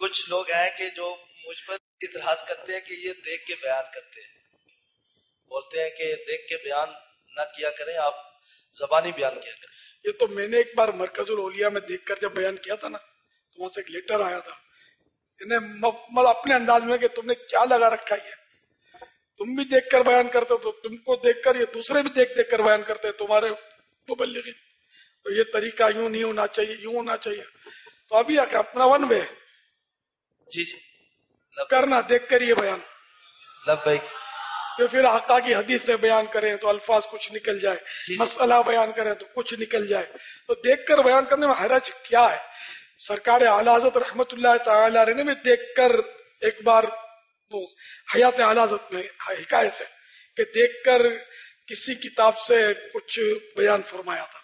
کچھ لوگ ہیں کہ جو مجھ پر اعتراض کرتے ہیں کہ یہ دیکھ کے بیان کرتے ہیں، بولتے ہیں کہ دیکھ کے بیان نہ کیا کریں، آپ زبانی بیان کیا کریں۔ یہ تو میں نے ایک بار مرکز الاولیاء میں دیکھ کر جب بیان کیا تھا نا، تو وہاں سے ایک لیٹر آیا تھا، انہیں اپنے انداز میں کہ تم نے کیا لگا رکھا ہے، تم بھی دیکھ کر بیان کرتے ہو تو تم کو دیکھ کر یہ دوسرے بھی دیکھ دیکھ کر بیان کرتے ہیں تمہارے مبلغین، تو یہ طریقہ یوں نہیں ہونا چاہیے، یوں ہونا چاہیے۔ تو ابھی اپنا ون وے جی جی کرنا، دیکھ کر یہ بیان، لبیک۔ جو پھر آقا کی حدیث سے بیان کریں تو الفاظ کچھ نکل جائے، مسئلہ بیان کریں تو کچھ نکل جائے، تو دیکھ کر بیان کرنے میں حرج کیا ہے؟ سرکار اعلی حضرت رحمت اللہ تعالی علیہ نے بھی دیکھ کر ایک بار وہ حیات اعلی حضرت میں حکایت ہے کہ دیکھ کر کسی کتاب سے کچھ بیان فرمایا تھا۔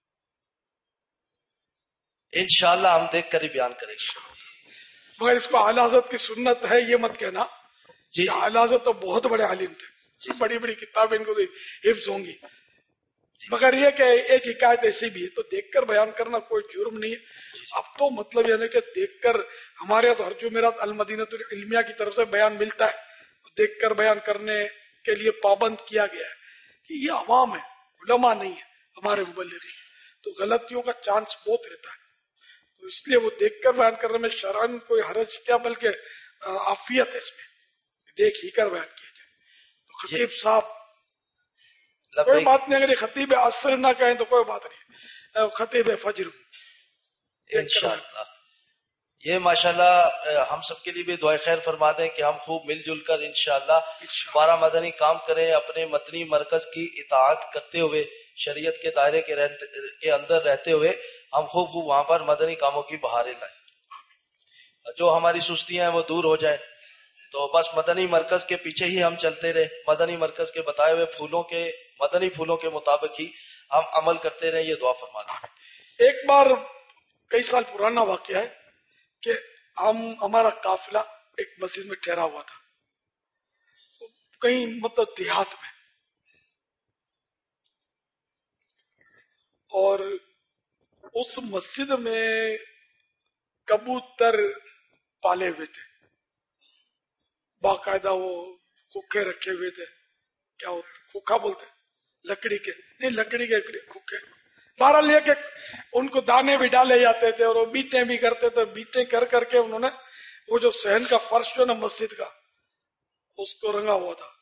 انشاءاللہ ہم دیکھ کر ہی بیان کریں گے، مگر اس کو اعلی حضرت کی سنت ہے یہ مت کہنا جی اعلی حضرت تو بہت بڑے عالم تھے، بڑی بڑی کتابیں ان کو حفظ ہوں گی، مگر یہ کہ ایک حکایت ایسی بھی ہے تو دیکھ کر بیان کرنا کوئی جرم نہیں ہے۔ اب تو مطلب یہ ہے کہ دیکھ کر ہمارے تو ہر جمعرات المدینۃ العلمیہ کی طرف سے بیان ملتا ہے، دیکھ کر بیان کرنے کے لیے پابند کیا گیا ہے کہ یہ عوام ہے، علماء نہیں ہے ہمارے مبلغین، تو غلطیوں کا چانس بہت رہتا ہے، تو اس لیے وہ دیکھ کر بیان کرنے میں شرعاً کوئی حرج کیا بلکہ عافیت ہے اس میں، دیکھ ہی کر بیان کیا جائے۔ تو خطیب صاحب کوئی بات نہیں، اگر یہ خطیب عصر نہ کہیں تو کوئی بات نہیں، خطیب فجر انشاءاللہ۔ یہ ماشاءاللہ ہم سب کے لیے بھی دعائے خیر فرما دیں کہ ہم خوب مل جل کر انشاءاللہ بارہ مدنی کام کریں، اپنے مدنی مرکز کی اطاعت کرتے ہوئے، شریعت کے دائرے کے اندر رہتے ہوئے ہم خوب وہاں پر مدنی کاموں کی بہاریں لائیں، جو ہماری سستیاں ہیں وہ دور ہو جائیں۔ تو بس مدنی مرکز کے پیچھے ہی ہم چلتے رہے، مدنی مرکز کے بتائے ہوئے مدنی پھولوں کے مطابق ہی ہم عمل کرتے رہے، یہ دعا فرمانا۔ ایک بار کئی سال پرانا واقعہ ہے کہ ہمارا قافلہ ایک مسجد میں ٹھہرا ہوا تھا، کہیں مطلب دیہات میں، اور اس مسجد میں کبوتر پالے ہوئے تھے، باقاعدہ وہ کھوکھے رکھے ہوئے تھے، کیا وہ کھوکھا بولتے لکڑی کے، نہیں لکڑی کے کھوکھے، بہرحال یہ کہ ان کو دانے بھی ڈالے جاتے تھے اور وہ بیٹیں بھی کرتے تھے، بیٹیں کر کر کے انہوں نے وہ جو صحن کا فرش جو نا مسجد کا اس کو رنگا ہوا تھا۔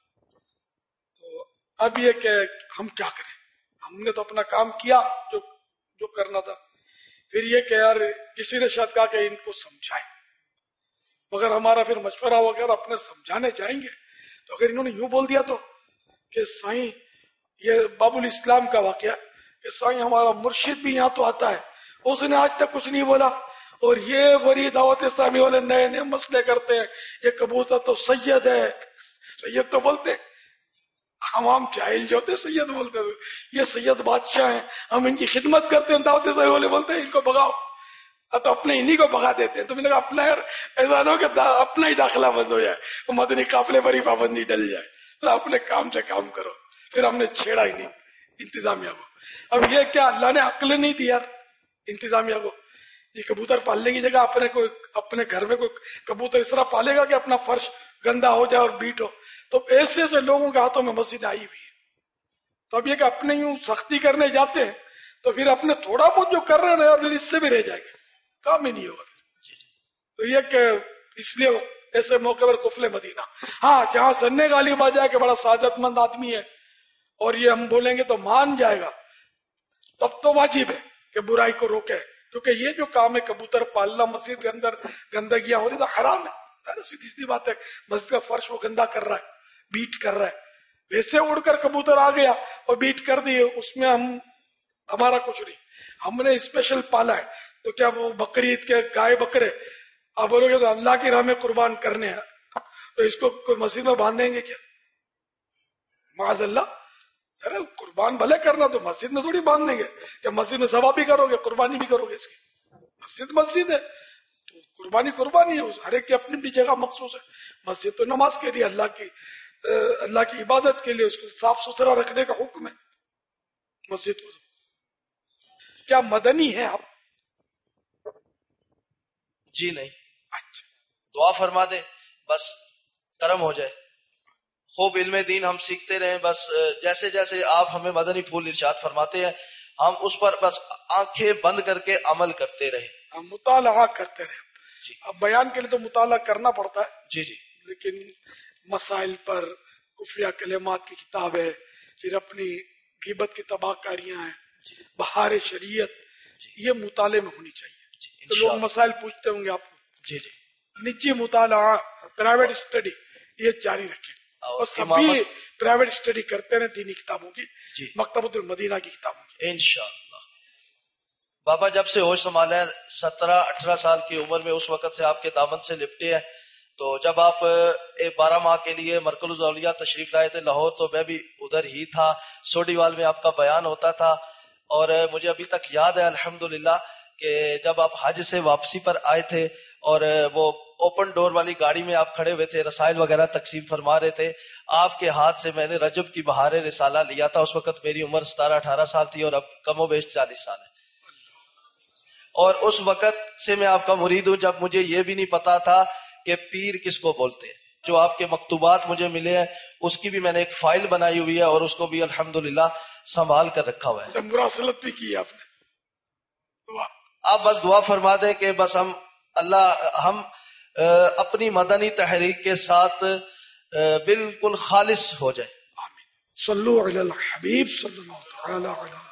تو اب یہ کہ ہم کیا کریں، ہم نے تو اپنا کام کیا جو کرنا تھا، پھر یہ کہ یار کسی نے شاید کہا کہ ان کو سمجھائیں، مگر ہمارا پھر مشورہ وغیرہ اپنے سمجھانے جائیں گے تو اگر انہوں نے یوں بول دیا تو کہ سائیں، یہ باب الاسلام کا واقعہ کہ سائیں ہمارا مرشد بھی یہاں تو آتا ہے، اس نے آج تک کچھ نہیں بولا، اور یہ وری دعوت اسلامی والے نئے نئے مسئلے کرتے ہیں، یہ کبوتر تو سید ہے، سید تو بولتے، عوام جاہل جو ہوتے سید بولتے، یہ سید بادشاہ ہیں، ہم ان کی خدمت کرتے ہیں، دعوت اسلامی والے بولتے ہیں ان کو بگاؤ، تو اپنے انہی کو بگا دیتے ہیں۔ تو میں نے کہا اپنا ایسا نہ ہو کہ اپنا ہی داخلہ بند ہو جائے، تو مدنی قافلے پر ہی پابندی ڈل جائے، تو اپنے کام سے کام کرو۔ پھر ہم نے چھیڑا ہی نہیں انتظامیہ کو۔ اب یہ کیا اللہ نے عقل نہیں دی یار انتظامیہ کو، یہ کبوتر پالنے کی جگہ اپنے گھر میں کوئی کبوتر اس طرح پالے گا کہ اپنا فرش گندا ہو جائے اور بیٹ ہو، تو ایسے ایسے لوگوں کے ہاتھوں میں مسجد آئی ہوئی ہے۔ تو اب یہ کہ اپنے یوں سختی کرنے جاتے ہیں تو پھر اپنے تھوڑا بہت جو کر رہے ہیں اور پھر اس سے بھی رہ جائے گا، کام ہی نہیں ہوگا۔ تو یہ کہ اس لیے ایسے موقع پر قفل مدینہ، ہاں جہاں سننے غالب آ جائے کہ بڑا سعادت مند آدمی ہے اور یہ ہم بولیں گے تو مان جائے گا، تب تو واجب ہے کہ برائی کو روکے، کیونکہ یہ جو کام ہے کبوتر پالنا، مسجد کے اندر گندگیاں ہو رہی تو حرام ہے، سیدھی سیدھی بات ہے، مسجد کا فرش وہ گندا کر رہا ہے، بیٹ کر رہا ہے، ویسے اڑ کر کبوتر آ گیا اور بیٹ کر دیے، اس میں ہمارا کچھ نہیں، ہم نے اسپیشل پالا ہے، تو کیا وہ بقرعید کے گائے بکرے آپ بولو گے تو اللہ کی راہ میں قربان کرنے ہیں، تو اس کو کوئی مسجد میں باندھیں گے کیا؟ معاذ اللہ، ارے قربان بھلے کرنا تو مسجد میں تھوڑی باندھ دیں گے، کہ مسجد میں ثواب بھی کرو گے قربانی بھی کرو گے، اس کی مسجد ہے تو قربانی ہے، ہر ایک کی اپنی اپنی جگہ مخصوص ہے، مسجد تو نماز کے لیے، اللہ کی عبادت کے لیے، اس کو صاف ستھرا رکھنے کا حکم ہے مسجد کو۔ کیا مدنی ہے آپ؟ جی نہیں۔ اچھا، دعا فرما دیں، بس کرم ہو جائے. خوب علم دین ہم سیکھتے رہیں، بس جیسے جیسے آپ ہمیں مدنی پھول ارشاد فرماتے ہیں ہم اس پر بس آنکھیں بند کر کے عمل کرتے رہیں. ہم مطالعہ کرتے رہیں. جی اب بیان کے لیے تو مطالعہ کرنا پڑتا ہے، جی جی لیکن مسائل پر کفریہ کلمات کی کتاب ہے، پھر اپنی غیبت کی تباہ کاریاں ہیں، بہار شریعت، یہ مطالعے میں ہونی چاہیے. تو لوگ مسائل پوچھتے ہوں گے آپ کو. جی جی نجی مطالعہ، پرائیویٹ اسٹڈی یہ جاری رکھیں، اور سبھی پرائیویٹ اسٹڈی کرتے رہیں دینی کتابوں کی، مکتبۃ المدینہ کی کتابوں کی انشاءاللہ. بابا جب سے ہوش سنبھالے 17-18 سال کی عمر میں اس وقت سے آپ کے دامن سے لپٹے ہیں. تو جب آپ 12 ماہ کے لیے مرکز الاولیاء تشریف لائے تھے لاہور، تو میں بھی ادھر ہی تھا، سوڈیوال میں آپ کا بیان ہوتا تھا. اور مجھے ابھی تک یاد ہے الحمدللہ کہ جب آپ حج سے واپسی پر آئے تھے اور وہ اوپن ڈور والی گاڑی میں آپ کھڑے ہوئے تھے، رسائل وغیرہ تقسیم فرما رہے تھے، آپ کے ہاتھ سے میں نے رجب کی بہار رسالہ لیا تھا. اس وقت میری عمر 17-18 سال تھی اور اب کم و بیش 40 سال ہے. اور اس وقت سے میں آپ کا مرید ہوں جب مجھے یہ بھی نہیں پتا تھا کہ پیر کس کو بولتے ہیں. جو آپ کے مکتوبات مجھے ملے ہیں اس کی بھی میں نے ایک فائل بنائی ہوئی ہے اور اس کو بھی الحمدللہ سنبھال کر رکھا ہوا ہے. مراسلت بھی کی آپ نے. آپ بس دعا فرما دیں کہ بس ہم اپنی مدنی تحریک کے ساتھ بالکل خالص ہو جائیں. صلو علی الحبیب صلی اللہ تعالی علیہ